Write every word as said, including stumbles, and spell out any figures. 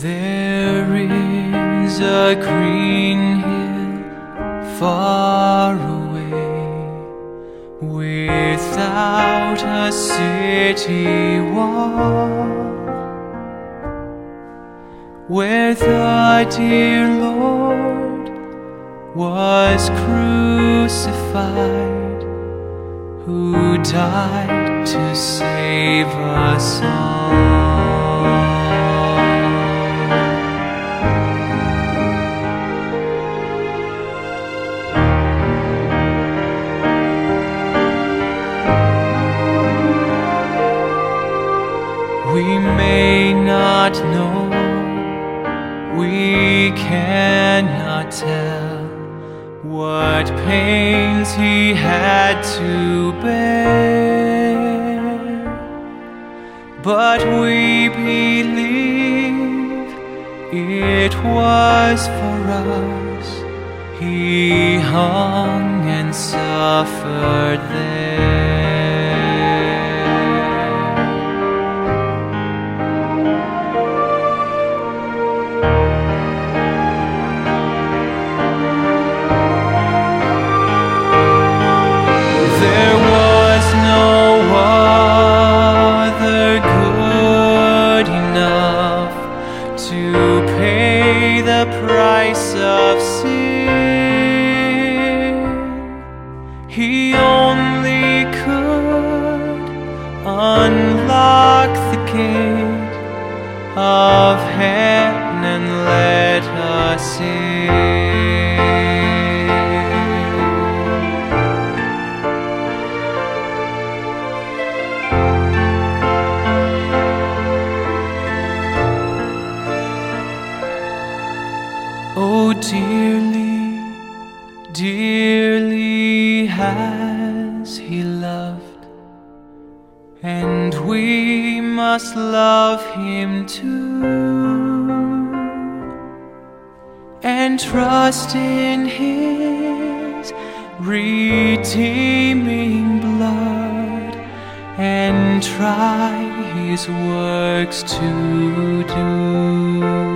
There is a green hill far away, without a city wall, where the dear Lord was crucified, who died to save us all. We may not know, we cannot tell what pains he had to bear, but we believe it was for us he hung and suffered there. The price of sin, he only could unlock the gate of heaven and let us in. Oh, dearly, dearly has he loved, and we must love him too, and trust in his redeeming blood, and try his works to do.